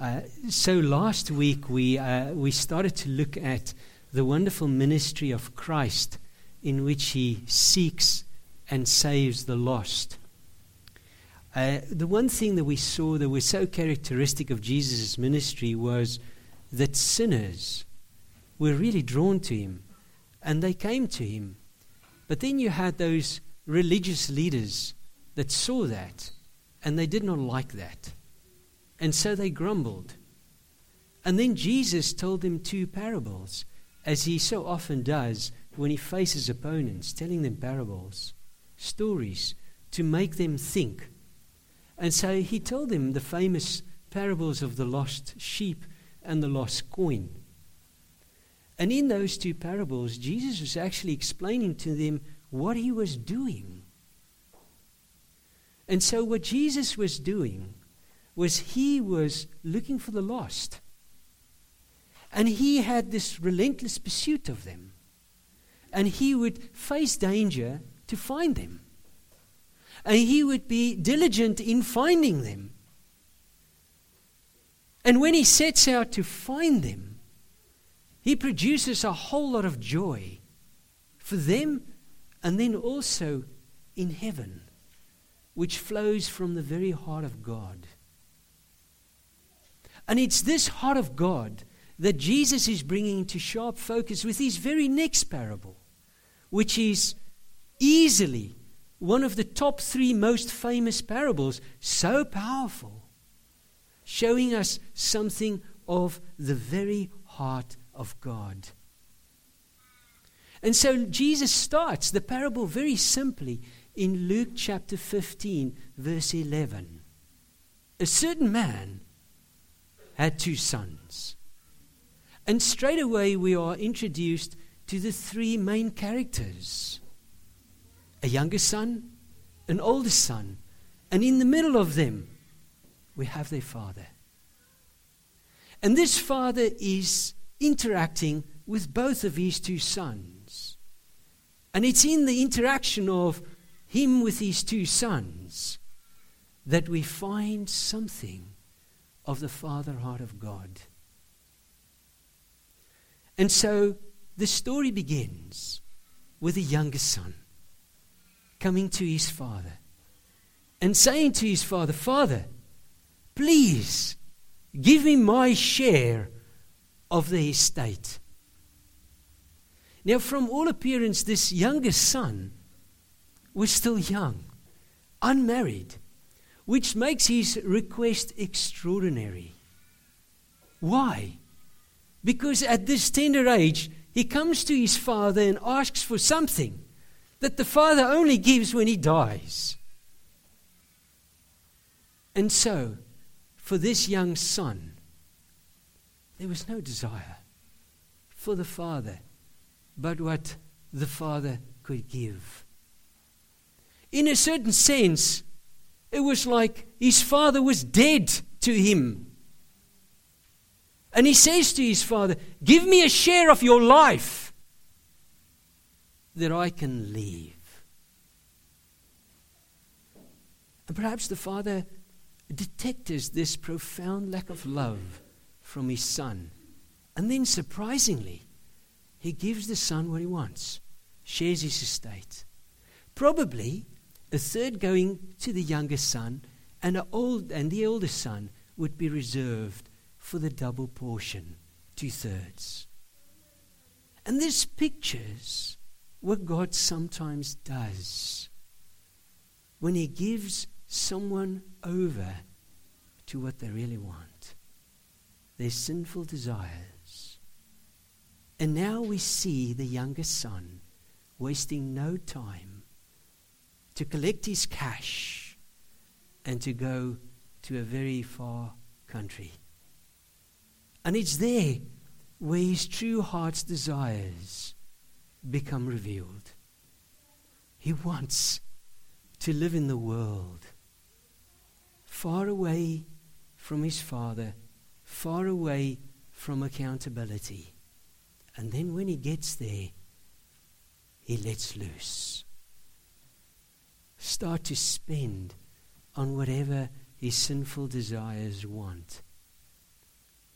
So last week we started to look at the wonderful ministry of Christ in which he seeks and saves the lost. The one thing that we saw that was so characteristic of Jesus' ministry was that sinners were really drawn to him and they came to him. But then you had those religious leaders that saw that and they did not like that. And so they grumbled. And then Jesus told them two parables, as he so often does when he faces opponents, telling them parables, stories, to make them think. And so he told them the famous parables of the lost sheep and the lost coin. And in those two parables, Jesus was actually explaining to them what he was doing. And so what Jesus was doing was he was looking for the lost. And he had this relentless pursuit of them. And he would face danger to find them. And he would be diligent in finding them. And when he sets out to find them, he produces a whole lot of joy for them and then also in heaven, which flows from the very heart of God. And it's this heart of God that Jesus is bringing into sharp focus with his very next parable, which is easily one of the top 3 most famous parables, so powerful, showing us something of the very heart of God. And so Jesus starts the parable very simply in Luke chapter 15, verse 11. A certain man had 2 sons. And straight away we are introduced to the 3 main characters. A younger son, an older son, and in the middle of them we have their father. And this father is interacting with both of his 2 sons. And it's in the interaction of him with his 2 sons that we find something of the father heart of God. And so the story begins with the younger son coming to his father and saying to his father, "Father, please give me my share of the estate." Now, from all appearance, this younger son was still young, unmarried, which makes his request extraordinary. Why? Because at this tender age, he comes to his father and asks for something that the father only gives when he dies. And so, for this young son, there was no desire for the father but what the father could give. In a certain sense, it was like his father was dead to him. And he says to his father, "Give me a share of your life that I can leave." And perhaps the father detects this profound lack of love from his son. And then surprisingly, he gives the son what he wants, shares his estate. Probably a third going to the younger son, and the older son would be reserved for the double portion, 2/3. And this pictures what God sometimes does when he gives someone over to what they really want, their sinful desires. And now we see the younger son wasting no time to collect his cash and to go to a very far country. And it's there where his true heart's desires become revealed. He wants to live in the world, far away from his father, far away from accountability. And then when he gets there, he lets loose. Start to spend on whatever his sinful desires want.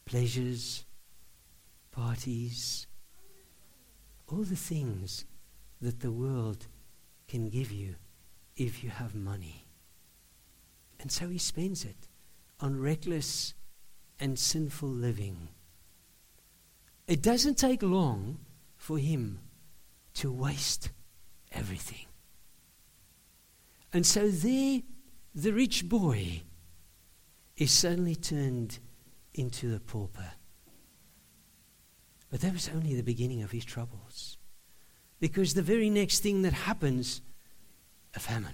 pleasures, parties, all the things that the world can give you if you have money. And so he spends it on reckless and sinful living. It doesn't take long for him to waste everything. And so there, the rich boy is suddenly turned into the pauper. But that was only the beginning of his troubles. Because the very next thing that happens, a famine.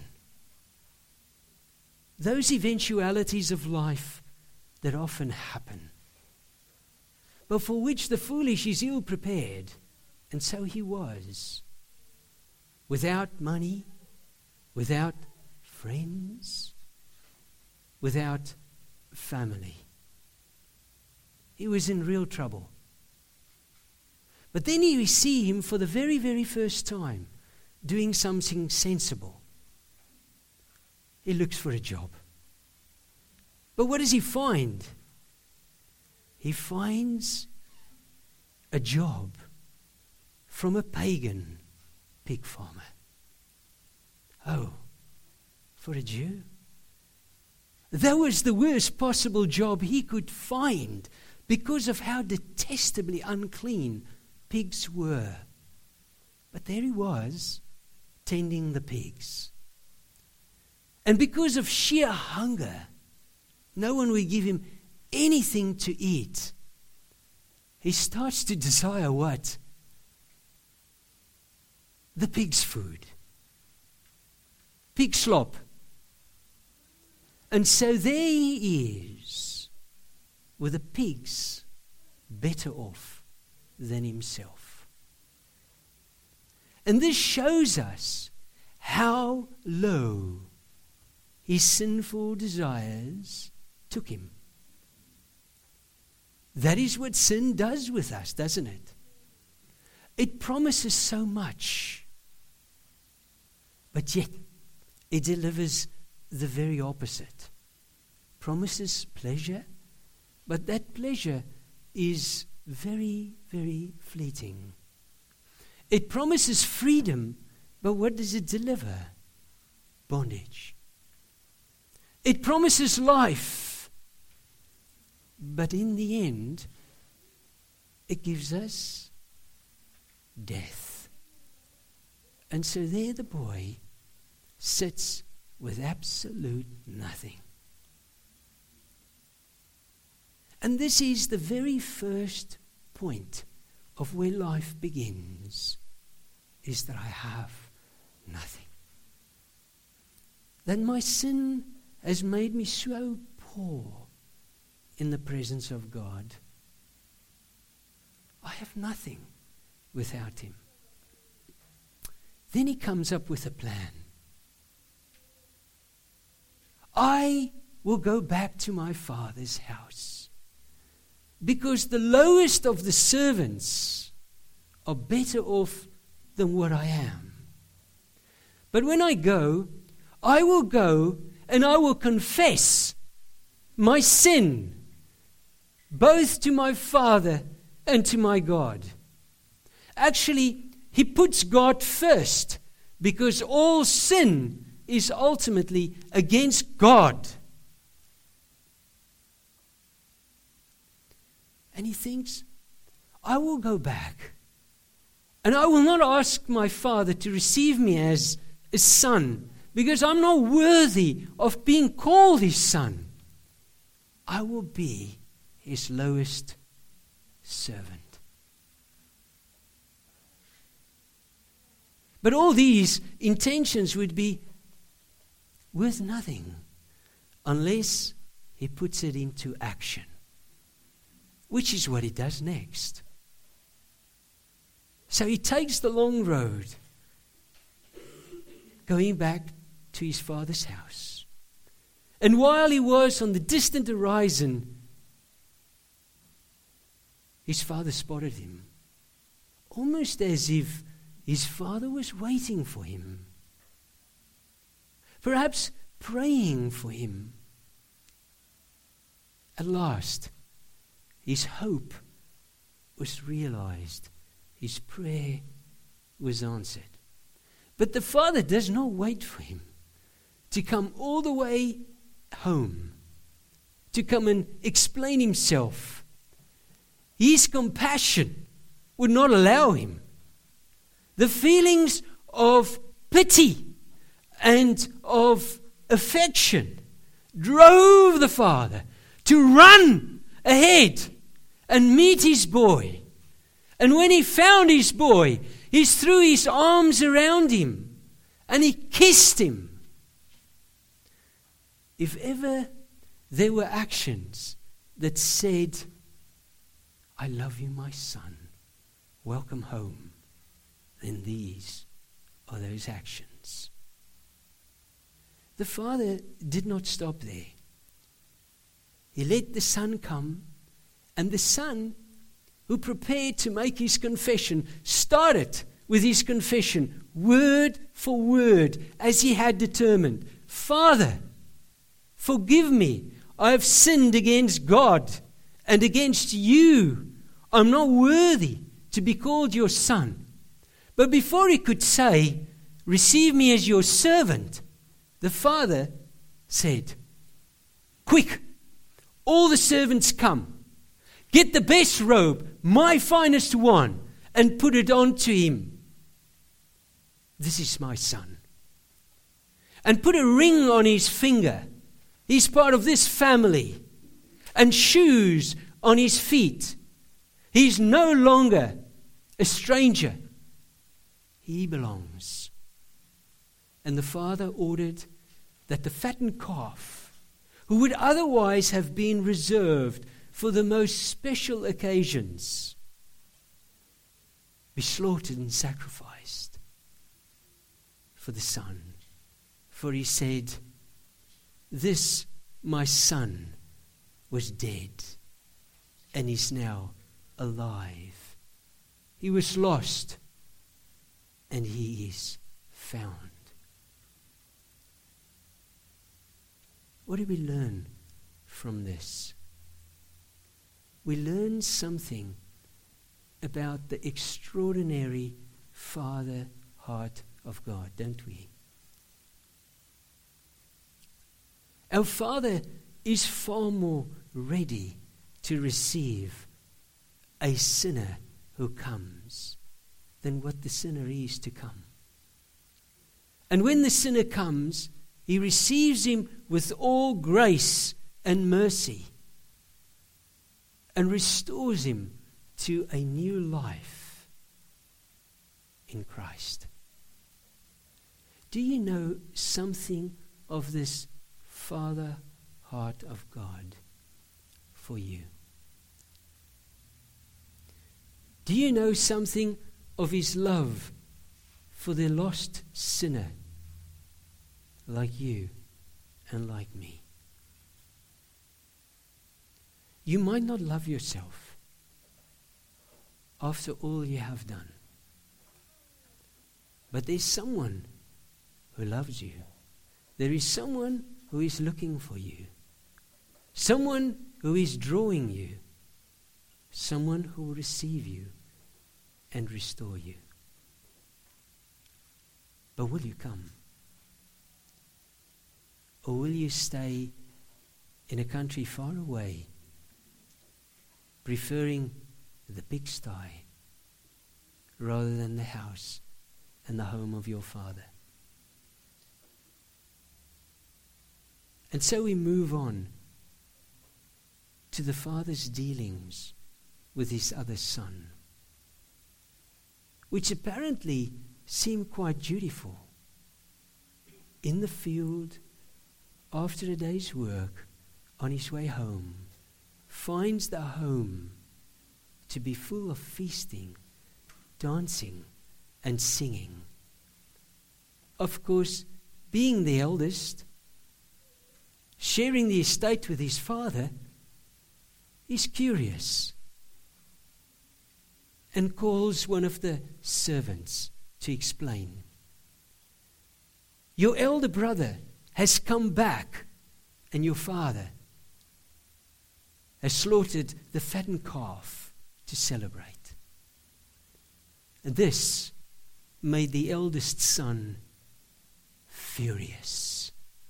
Those eventualities of life that often happen, but for which the foolish is ill prepared, and so he was. Without money, without friends, without family. He was in real trouble. But then we see him for the very, very first time doing something sensible. He looks for a job. But what does he find? He finds a job from a pagan pig farmer. Oh, for a Jew? That was the worst possible job he could find because of how detestably unclean pigs were. But there he was, tending the pigs. And because of sheer hunger, no one would give him anything to eat. He starts to desire what? The pig's food. Pig slop. And so there he is, with the pigs better off than himself. And this shows us how low his sinful desires took him. That is what sin does with us, doesn't it? It promises so much, but yet it delivers the very opposite. Promises pleasure, but that pleasure is very, very fleeting. It promises freedom, but what does it deliver? Bondage. It promises life, but in the end, it gives us death. And so there the boy sits with absolute nothing. And this is the very first point of where life begins, is that I have nothing. That my sin has made me so poor in the presence of God. I have nothing without him. Then he comes up with a plan. I will go back to my father's house, because the lowest of the servants are better off than what I am. But when I go and I will confess my sin, both to my Father and to my God. Actually, he puts God first, because all sin is ultimately against God. And he thinks, I will go back, and I will not ask my Father to receive me as a son, because I'm not worthy of being called his son. I will be his lowest servant. But all these intentions would be worth nothing unless he puts it into action, which is what he does next. So he takes the long road, going back to his father's house. And while he was on the distant horizon, his father spotted him, almost as if his father was waiting for him, perhaps praying for him. At last, His hope was realized. His prayer was answered. But the father does not wait for him to come all the way home, to come and explain himself. His compassion would not allow him. The feelings of pity and of affection drove the father to run ahead and meet his boy. And when he found his boy, he threw his arms around him and he kissed him. If ever there were actions that said, "I love you, my son, welcome home," then these are those actions. The father did not stop there. He let the son come, and the son, who prepared to make his confession, started with his confession, word for word, as he had determined. "Father, forgive me. I have sinned against God and against you. I'm not worthy to be called your son." But before he could say, "Receive me as your servant," the father said, "Quick, all the servants come. Get the best robe, my finest one, and put it on to him. This is my son. And put a ring on his finger. He's part of this family. And shoes on his feet. He's no longer a stranger. He belongs." And the father ordered that the fattened calf, who would otherwise have been reserved for the most special occasions, be slaughtered and sacrificed for the son. For he said, "This, my son, was dead and is now alive. He was lost and he is found." What do we learn from this? We learn something about the extraordinary Father heart of God, don't we? Our Father is far more ready to receive a sinner who comes than what the sinner is to come. And when the sinner comes, he receives him with all grace and mercy and restores him to a new life in Christ. Do you know something of this Father heart of God for you? Do you know something of his love for the lost sinner like you and like me? You might not love yourself after all you have done, but there's someone who loves you. There is someone who is looking for you, someone who is drawing you, someone who will receive you and restore you. But will you come? Or will you stay in a country far away, preferring the pigsty rather than the house and the home of your Father? And so we move on to the Father's dealings with his other son, which apparently seem quite dutiful. In the field, after a day's work, on his way home, finds the home to be full of feasting, dancing, and singing. Of course, being the eldest, sharing the estate with his father, he's curious and calls one of the servants to explain. "Your elder brother has come back, and your father has slaughtered the fattened calf to celebrate. And this made the eldest son furious.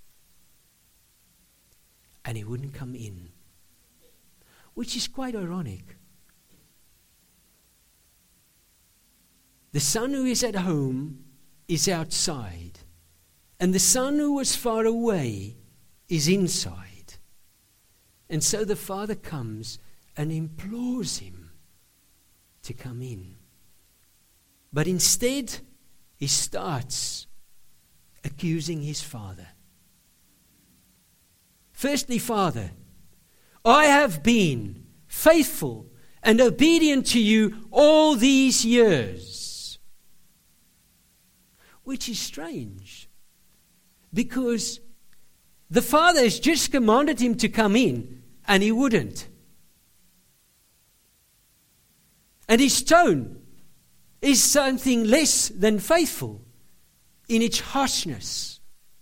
And he wouldn't come in, which is quite ironic. The son who is at home is outside, and the son who was far away is inside. And so the father comes and implores him to come in. But instead, he starts accusing his father. Firstly, Father, I have been faithful and obedient to you all these years. Which is strange, because the father has just commanded him to come in, and he wouldn't. And his tone is something less than faithful in its harshness.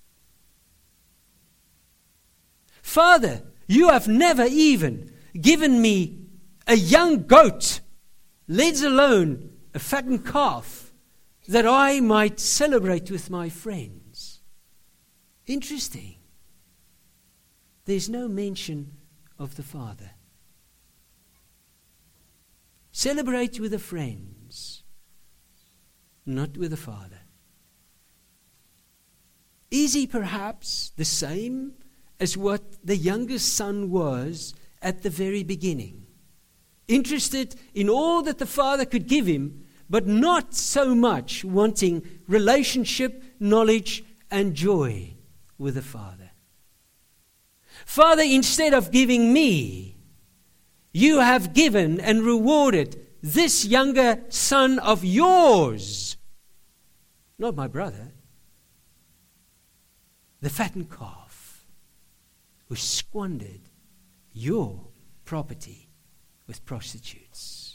Father, you have never even given me a young goat, let alone a fattened calf, that I might celebrate with my friends. Interesting. There's no mention of the father. Celebrate with the friends, not with the father. Is he perhaps the same as what the youngest son was at the very beginning? Interested in all that the father could give him, but not so much wanting relationship, knowledge, and joy with the father. Father, instead of giving me, you have given and rewarded this younger son of yours, not my brother, the fattened calf, who squandered your property with prostitutes.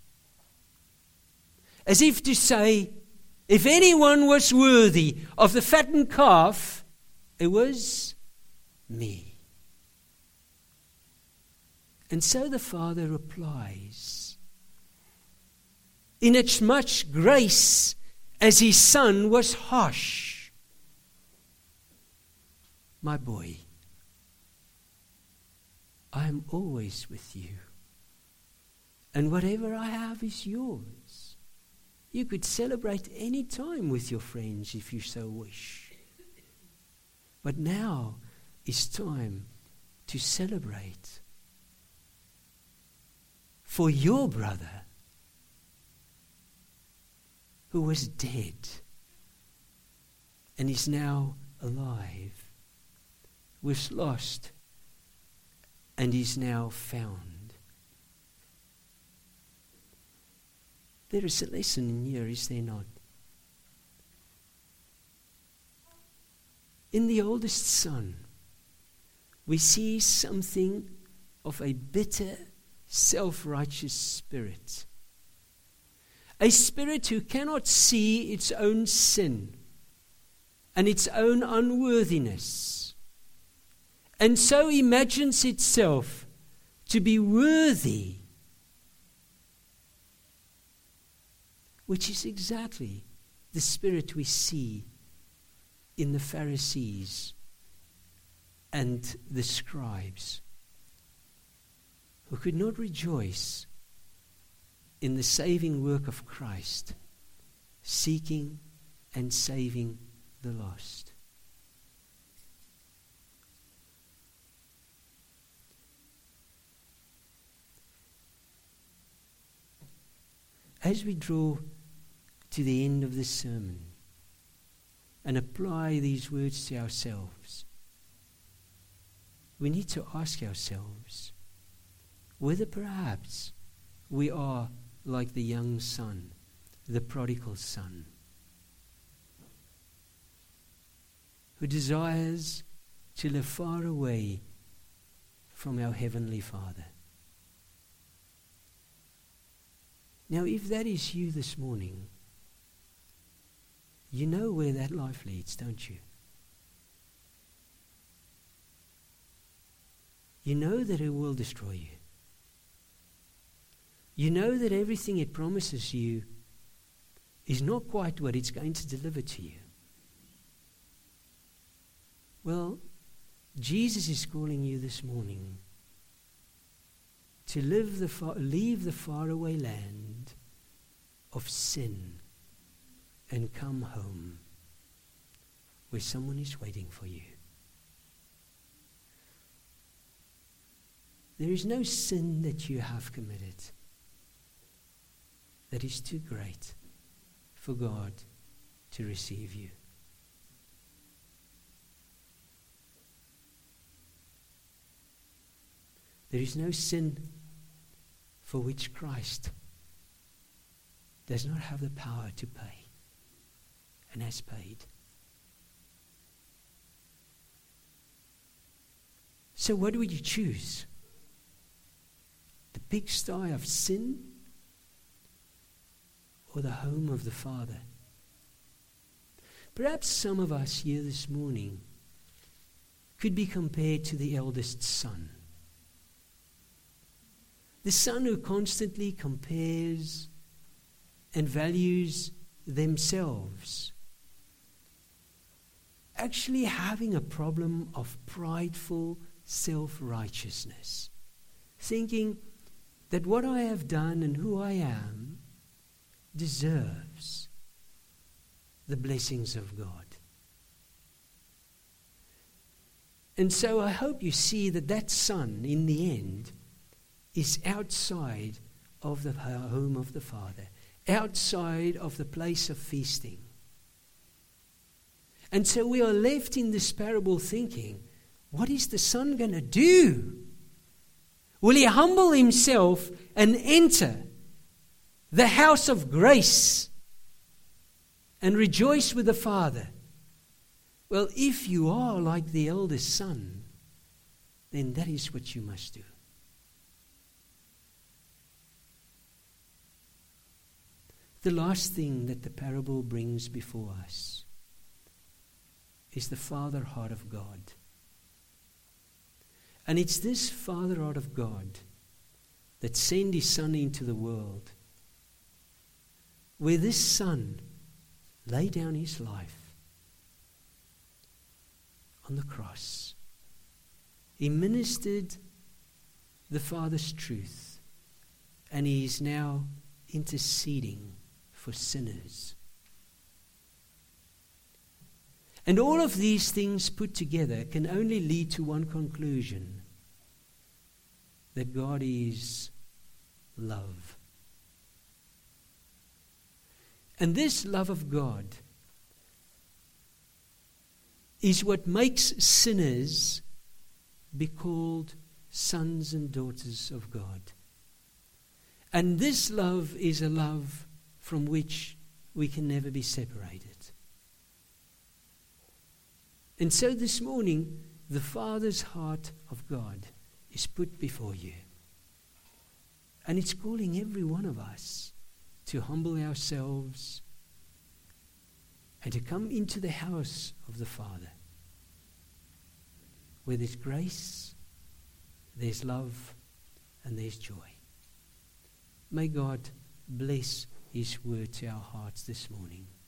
As if to say, if anyone was worthy of the fattened calf, it was me. And so the father replies, in as much grace as his son was harsh. My boy, I am always with you, and whatever I have is yours. You could celebrate any time with your friends if you so wish. But now is time to celebrate for your brother who was dead and is now alive, was lost and is now found. There is a lesson in here, is there not? In the oldest son, we see something of a bitter, self-righteous spirit. A spirit who cannot see its own sin and its own unworthiness, and so imagines itself to be worthy, which is exactly the spirit we see in the Pharisees and the scribes, who could not rejoice in the saving work of Christ, seeking and saving the lost. As we draw to the end of this sermon and apply these words to ourselves, we need to ask ourselves whether perhaps we are like the young son, the prodigal son, who desires to live far away from our Heavenly Father. Now, if that is you this morning, you know where that life leads, don't you? You know that it will destroy you. You know that everything it promises you is not quite what it's going to deliver to you. Well, Jesus is calling you this morning to leave the faraway land of sin and come home where someone is waiting for you. There is no sin that you have committed that is too great for God to receive you. There is no sin for which Christ does not have the power to pay and has paid. So what would you choose? The pigsty of sin or the home of the Father? Perhaps some of us here this morning could be compared to the eldest son. The son who constantly compares and values themselves. Actually having a problem of prideful self-righteousness. Thinking that what I have done and who I am deserves the blessings of God. And so I hope you see that son in the end is outside of the home of the Father, outside of the place of feasting. And so we are left in this parable thinking, what is the son going to do? Will he humble himself and enter the house of grace and rejoice with the Father? Well, if you are like the eldest son, then that is what you must do. The last thing that the parable brings before us is the Father heart of God. And it's this Father heart of God that sent his Son into the world, where this Son laid down his life on the cross. He ministered the Father's truth, and he is now interceding for sinners. And all of these things put together can only lead to one conclusion: that God is love. And this love of God is what makes sinners be called sons and daughters of God. And this love is a love from which we can never be separated. And so this morning, the Father's heart of God is put before you. And it's calling every one of us to humble ourselves and to come into the house of the Father, where there's grace, there's love, and there's joy. May God bless his word to our hearts this morning.